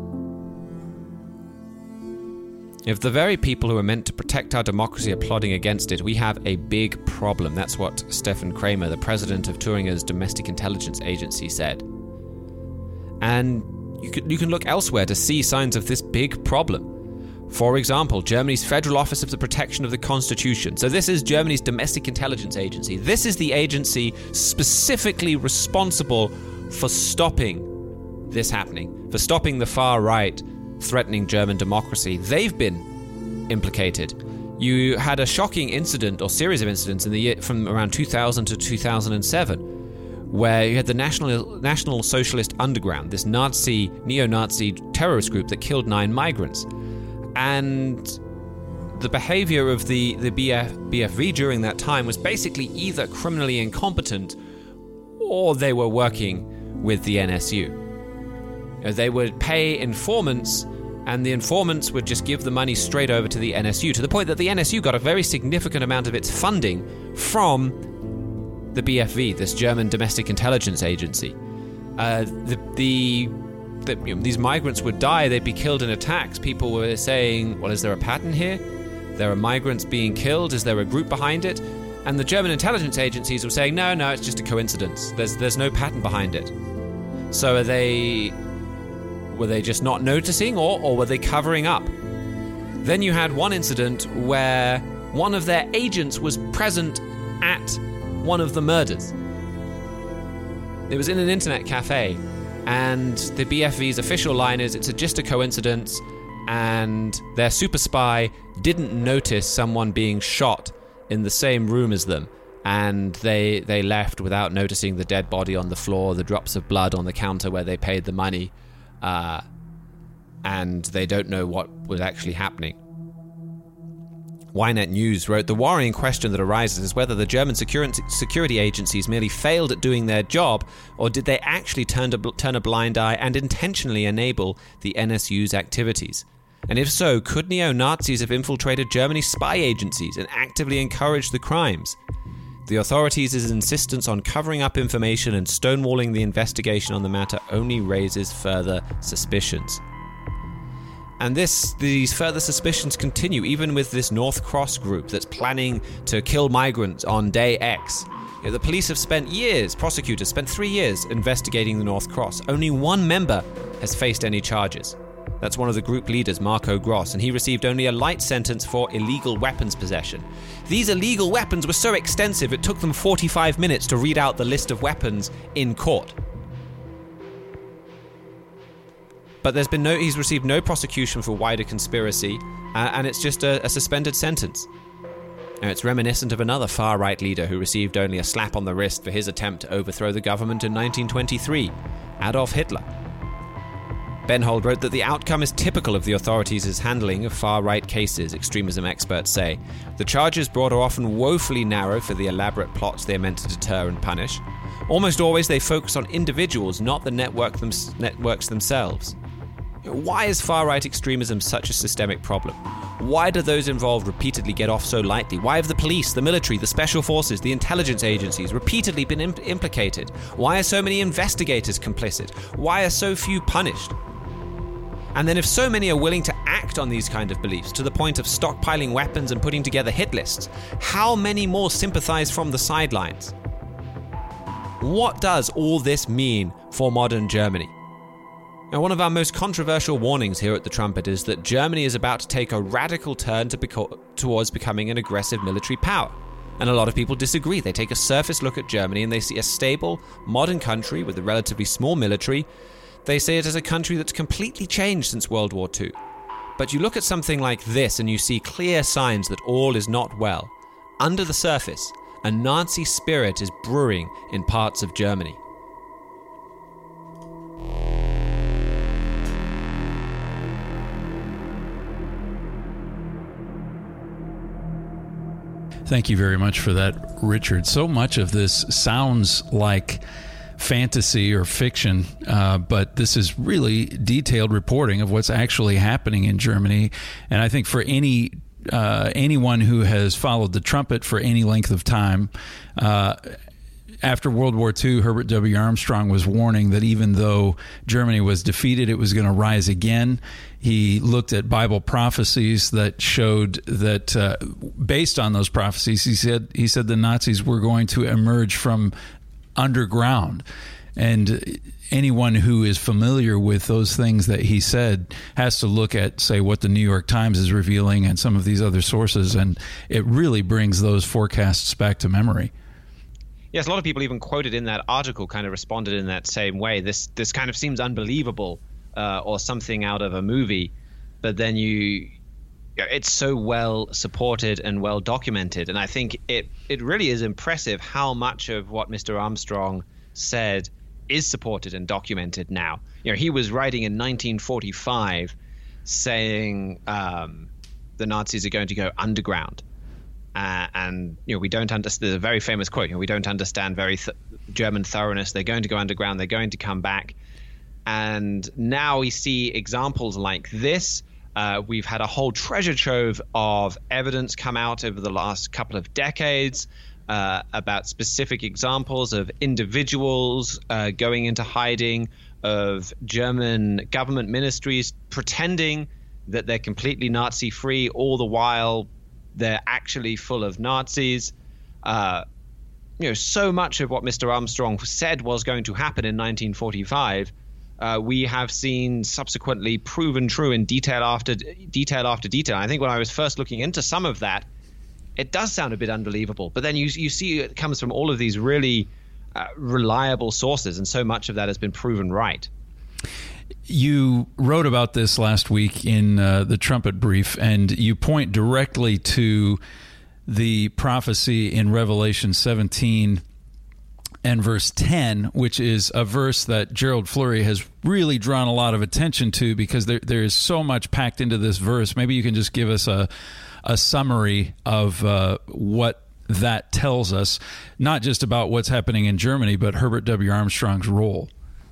If the very people who are meant to protect our democracy are plotting against it, we have a big problem. That's what Stefan Kramer, the president of Thuringer's domestic intelligence agency, said. And you can, you can look elsewhere to see signs of this big problem. For example, Germany's Federal Office of the Protection of the Constitution. So this is Germany's domestic intelligence agency. This is the agency specifically responsible for stopping this happening, for stopping the far right threatening German democracy. They've been implicated. You had a shocking incident or series of incidents in the year from around two thousand to two thousand seven, where you had the National National Socialist Underground, this Nazi, neo-Nazi terrorist group that killed nine migrants. And the behavior of the, the B F, B F V during that time was basically either criminally incompetent or they were working with the N S U. They would pay informants, and the informants would just give the money straight over to the N S U, to the point that the N S U got a very significant amount of its funding from the B F V, this German domestic intelligence agency. Uh, the, the, the you know, these migrants would die, they'd be killed in attacks. People were saying, well, is there a pattern here? There are migrants being killed. Is there a group behind it? And the German intelligence agencies were saying, no, no, it's just a coincidence. There's there's no pattern behind it. So are they, were they just not noticing, or, or were they covering up? Then you had one incident where one of their agents was present at one of the murders. It was in an internet cafe, and the B F V's official line is it's a, just a coincidence, and their super spy didn't notice someone being shot in the same room as them, and they they left without noticing the dead body on the floor, the drops of blood on the counter where they paid the money, uh, and they don't know what was actually happening. Ynet News wrote, the worrying question that arises is whether the German security, security agencies merely failed at doing their job, or did they actually turn, to, turn a blind eye and intentionally enable the N S U's activities? And if so, could neo-Nazis have infiltrated Germany's spy agencies and actively encouraged the crimes? The authorities' insistence on covering up information and stonewalling the investigation on the matter only raises further suspicions. And this, these further suspicions continue even with this North Cross group that's planning to kill migrants on day X. You know, the police have spent years, prosecutors spent three years investigating the North Cross. Only one member has faced any charges. That's one of the group leaders, Marco Gross, and he received only a light sentence for illegal weapons possession. These illegal weapons were so extensive it took them forty-five minutes to read out the list of weapons in court. But there's been no, he's received no prosecution for wider conspiracy, uh, and it's just a, a suspended sentence. Now, it's reminiscent of another far-right leader who received only a slap on the wrist for his attempt to overthrow the government in nineteen twenty-three, Adolf Hitler. Benhold wrote that the outcome is typical of the authorities' handling of far-right cases, extremism experts say. The charges brought are often woefully narrow for the elaborate plots they are meant to deter and punish. Almost always they focus on individuals, not the network them- networks themselves. Why is far-right extremism such a systemic problem? Why do those involved repeatedly get off so lightly? Why have the police, the military, the special forces, the intelligence agencies repeatedly been imp- implicated? Why are so many investigators complicit? Why are so few punished? And then if so many are willing to act on these kind of beliefs to the point of stockpiling weapons and putting together hit lists, how many more sympathize from the sidelines? What does all this mean for modern Germany? Now, one of our most controversial warnings here at The Trumpet is that Germany is about to take a radical turn to beco- towards becoming an aggressive military power. And a lot of people disagree. They take a surface look at Germany and they see a stable, modern country with a relatively small military. They say it as a country that's completely changed since World War Two. But you look at something like this and you see clear signs that all is not well. Under the surface, a Nazi spirit is brewing in parts of Germany. Thank you very much for that, Richard. So much of this sounds like fantasy or fiction, uh, but this is really detailed reporting of what's actually happening in Germany. And I think for any uh, anyone who has followed The Trumpet for any length of time, uh, after World War Two, Herbert W. Armstrong was warning that even though Germany was defeated, it was going to rise again. He looked at Bible prophecies that showed that, uh, based on those prophecies, he said he said the Nazis were going to emerge from underground. And anyone who is familiar with those things that he said has to look at, say, what the New York Times is revealing and some of these other sources, and it really brings those forecasts back to memory. Yes, a lot of people even quoted in that article kind of responded in that same way. This this kind of seems unbelievable uh, or something out of a movie, but then you, it's so well supported and well documented. And I think it, it really is impressive how much of what Mister Armstrong said is supported and documented now. You know, he was writing in nineteen forty-five saying um, the Nazis are going to go underground. Uh, and, you know, we don't understand, there's a very famous quote, you know, we don't understand very th- German thoroughness. They're going to go underground. They're going to come back. And now we see examples like this. Uh, we've had a whole treasure trove of evidence come out over the last couple of decades uh, about specific examples of individuals uh, going into hiding, of German government ministries pretending that they're completely Nazi-free, all the while they're actually full of Nazis. Uh, you know, so much of what Mister Armstrong said was going to happen in nineteen forty-five, uh, we have seen subsequently proven true in detail after detail after detail. I think when I was first looking into some of that, it does sound a bit unbelievable. But then you you see it comes from all of these really uh, reliable sources, and so much of that has been proven right. You wrote about this last week in uh, the Trumpet Brief, and you point directly to the prophecy in Revelation seventeen and verse ten, which is a verse that Gerald Flurry has really drawn a lot of attention to because there there is so much packed into this verse. Maybe you can just give us a a summary of uh, what that tells us, not just about what's happening in Germany, but Herbert W. Armstrong's role.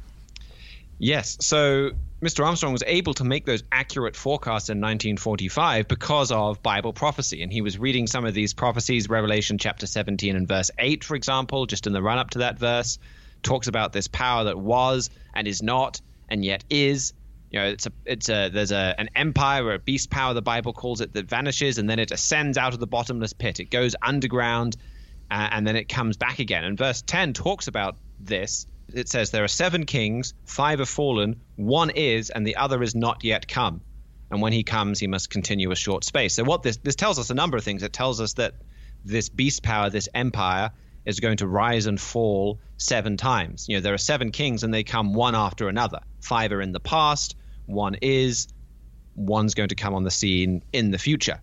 Yes. So Mister Armstrong was able to make those accurate forecasts in nineteen forty-five because of Bible prophecy. And he was reading some of these prophecies, Revelation chapter seventeen and verse eight, for example, just in the run up to that verse, talks about this power that was and is not and yet is. You know, it's a, it's a, there's a, an empire or a beast power, the Bible calls it, that vanishes and then it ascends out of the bottomless pit. It goes underground uh, and then it comes back again. And verse ten talks about this. It says there are seven kings, five have fallen, one is, and the other is not yet come. And when he comes, he must continue a short space. So what this this tells us a number of things. It tells us that this beast power, this empire, is going to rise and fall seven times. You know, there are seven kings, and they come one after another. Five are in the past, one is, one's going to come on the scene in the future.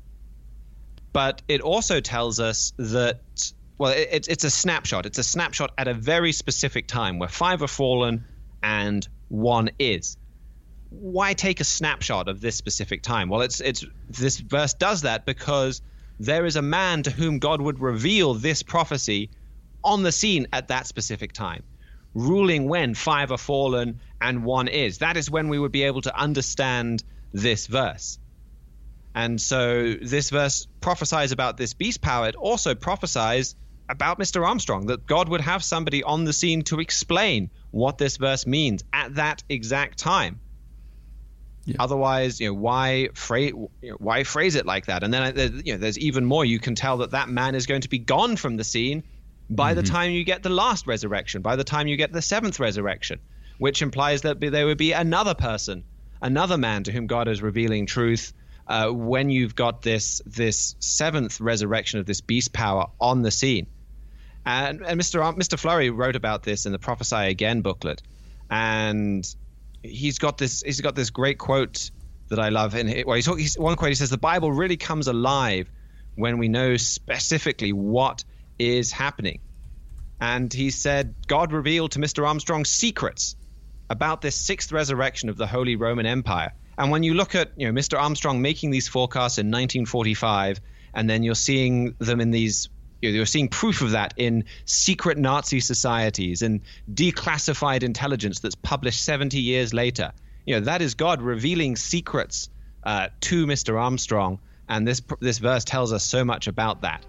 But it also tells us that Well, it, it's a snapshot. It's a snapshot at a very specific time where five are fallen and one is. Why take a snapshot of this specific time? Well, it's it's this verse does that because there is a man to whom God would reveal this prophecy on the scene at that specific time, ruling when five are fallen and one is. That is when we would be able to understand this verse. And so this verse prophesies about this beast power. It also prophesies about Mister Armstrong, that God would have somebody on the scene to explain what this verse means at that exact time. Yeah. Otherwise, you know, why phrase you know, why phrase it like that? And then you know, there's even more. You can tell that that man is going to be gone from the scene by mm-hmm. the time you get the last resurrection, by the time you get the seventh resurrection, which implies that there would be another person, another man to whom God is revealing truth uh, when you've got this this seventh resurrection of this beast power on the scene. And, and Mister Ar- Mister Flurry wrote about this in the Prophesy Again booklet, and he's got this he's got this great quote that I love. And well, he's, he's one quote he says, "The Bible really comes alive when we know specifically what is happening." And he said, God revealed to Mister Armstrong secrets about this sixth resurrection of the Holy Roman Empire. And when you look at, you know, Mister Armstrong making these forecasts in nineteen forty-five, and then you're seeing them in these, you know, you're seeing proof of that in secret Nazi societies and declassified intelligence that's published seventy years later. You know, that is God revealing secrets uh, to Mister Armstrong, and this this verse tells us so much about that.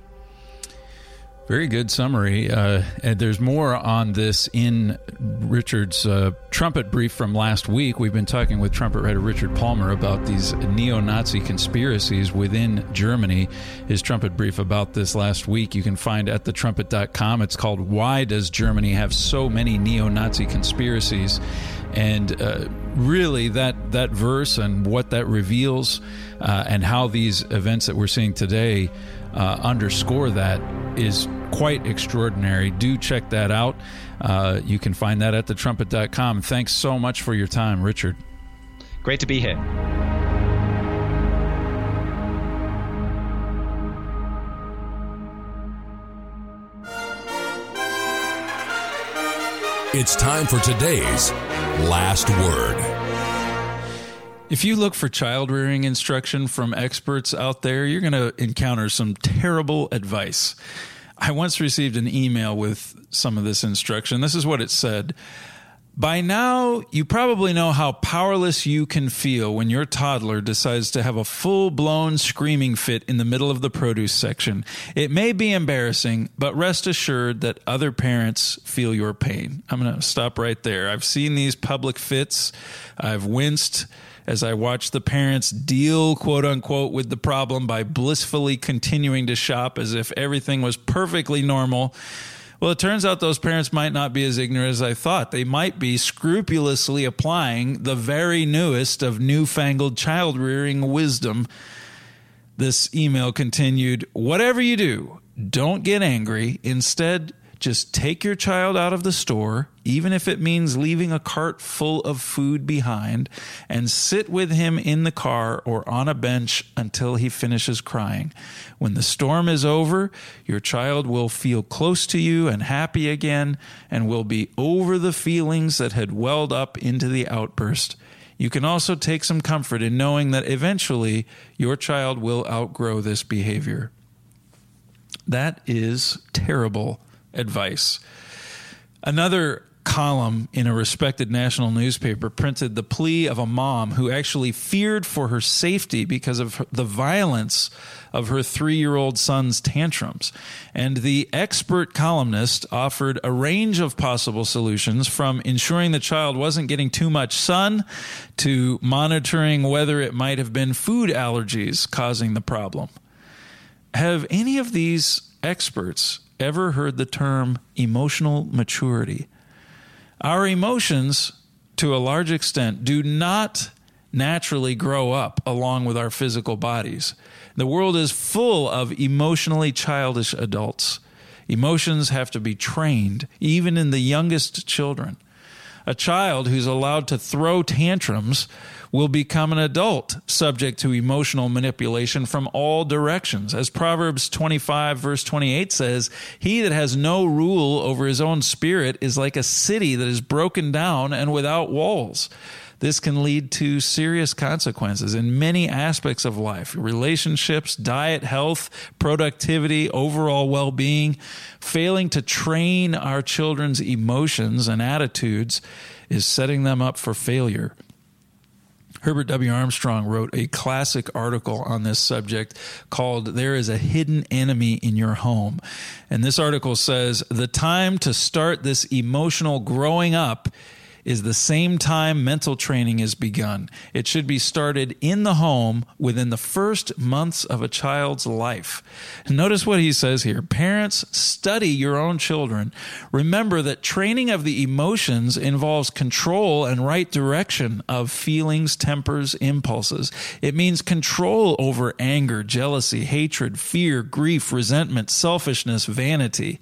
Very good summary. Uh, and there's more on this in Richard's uh, trumpet brief from last week. We've been talking with trumpet writer Richard Palmer about these neo-Nazi conspiracies within Germany. His trumpet brief about this last week you can find at the trumpet dot com. It's called "Why Does Germany Have So Many Neo-Nazi Conspiracies?" And uh, really, that, that verse and what that reveals uh, and how these events that we're seeing today uh, underscore that is quite extraordinary. Do check that out. Uh, you can find that at the trumpet dot com. Thanks so much for your time, Richard. Great to be here. It's time for today's Last Word. If you look for child rearing instruction from experts out there, you're going to encounter some terrible advice. I once received an email with some of this instruction. This is what it said. By now, you probably know how powerless you can feel when your toddler decides to have a full-blown screaming fit in the middle of the produce section. It may be embarrassing, but rest assured that other parents feel your pain. I'm going to stop right there. I've seen these public fits. I've winced as I watch the parents deal, quote unquote, with the problem by blissfully continuing to shop as if everything was perfectly normal. Well, it turns out those parents might not be as ignorant as I thought. They might be scrupulously applying the very newest of newfangled child-rearing wisdom. This email continued, whatever you do, don't get angry. Instead, just take your child out of the store, even if it means leaving a cart full of food behind, and sit with him in the car or on a bench until he finishes crying. When the storm is over, your child will feel close to you and happy again, and will be over the feelings that had welled up into the outburst. You can also take some comfort in knowing that eventually your child will outgrow this behavior. That is terrible advice. Another column in a respected national newspaper printed the plea of a mom who actually feared for her safety because of the violence of her three-year-old son's tantrums. And the expert columnist offered a range of possible solutions, from ensuring the child wasn't getting too much sun to monitoring whether it might have been food allergies causing the problem. Have any of these experts ever heard the term emotional maturity? Our emotions, to a large extent, do not naturally grow up along with our physical bodies. The world is full of emotionally childish adults. Emotions have to be trained, even in the youngest children. A child who's allowed to throw tantrums will become an adult subject to emotional manipulation from all directions. As Proverbs twenty-five, verse twenty-eight says, he that has no rule over his own spirit is like a city that is broken down and without walls. This can lead to serious consequences in many aspects of life: relationships, diet, health, productivity, overall well-being. Failing to train our children's emotions and attitudes is setting them up for failure. Herbert W. Armstrong wrote a classic article on this subject called "There is a Hidden Enemy in Your Home." And this article says, the time to start this emotional growing up is the same time mental training is begun. It should be started in the home within the first months of a child's life. Notice what he says here. Parents, study your own children. Remember that training of the emotions involves control and right direction of feelings, tempers, impulses. It means control over anger, jealousy, hatred, fear, grief, resentment, selfishness, vanity.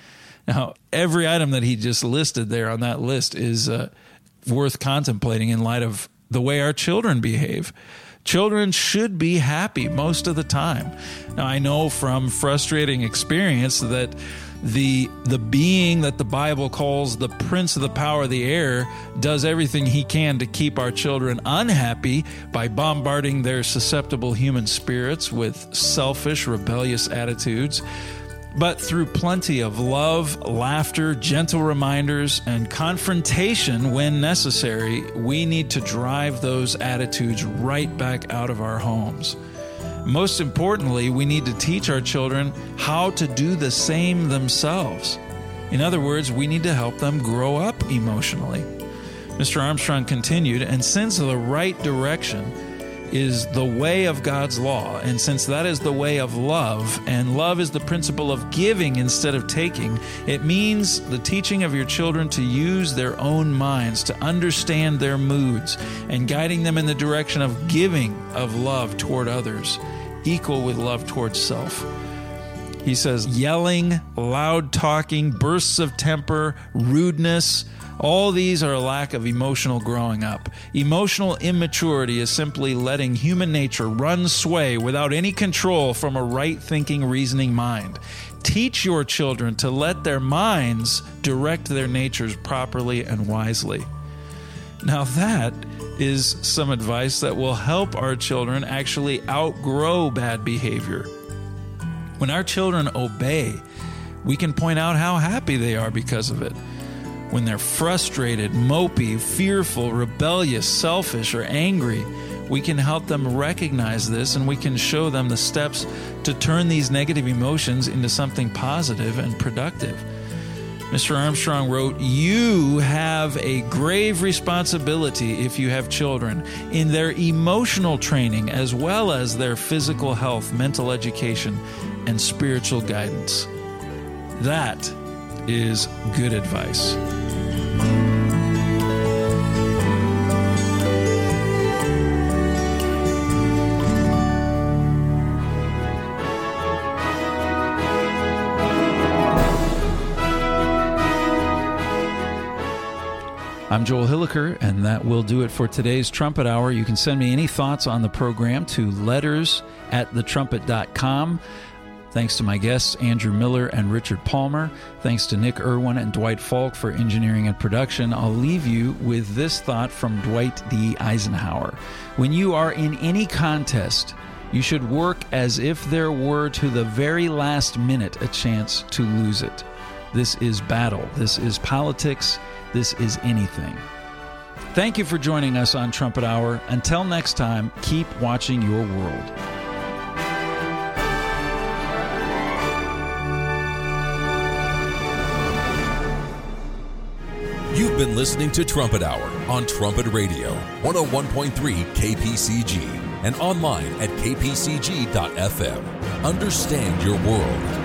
Now, every item that he just listed there on that list is uh, worth contemplating in light of the way our children behave. Children should be happy most of the time. Now, I know from frustrating experience that the the being that the Bible calls the prince of the power of the air does everything he can to keep our children unhappy by bombarding their susceptible human spirits with selfish, rebellious attitudes. But through plenty of love, laughter, gentle reminders, and confrontation when necessary, we need to drive those attitudes right back out of our homes. Most importantly, we need to teach our children how to do the same themselves. In other words, we need to help them grow up emotionally. Mister Armstrong continued, and since the right direction is the way of God's law, and since that is the way of love, and love is the principle of giving instead of taking, it means the teaching of your children to use their own minds, to understand their moods, and guiding them in the direction of giving of love toward others, equal with love towards self. He says, yelling, loud talking, bursts of temper, rudeness, all these are a lack of emotional growing up. Emotional immaturity is simply letting human nature run sway without any control from a right-thinking, reasoning mind. Teach your children to let their minds direct their natures properly and wisely. Now that is some advice that will help our children actually outgrow bad behavior. When our children obey, we can point out how happy they are because of it. when they're frustrated, mopey, fearful, rebellious, selfish, or angry. We can help them recognize this, and we can show them the steps to turn these negative emotions into something positive and productive. Mister Armstrong wrote, "You have a grave responsibility, if you have children, in their emotional training as well as their physical health, mental education, and spiritual guidance." That is good advice. I'm Joel Hilliker, and that will do it for today's Trumpet Hour. You can send me any thoughts on the program to letters at the trumpet dot com. Thanks to my guests, Andrew Miller and Richard Palmer. Thanks to Nick Irwin and Dwight Falk for engineering and production. I'll leave you with this thought from Dwight D. Eisenhower. When you are in any contest, you should work as if there were to the very last minute a chance to lose it. This is battle. This is politics. This is anything. Thank you for joining us on Trumpet Hour. Until next time, keep watching your world. You've been listening to Trumpet Hour on Trumpet Radio, one oh one point three K P C G, and online at k p c g dot f m. Understand your world.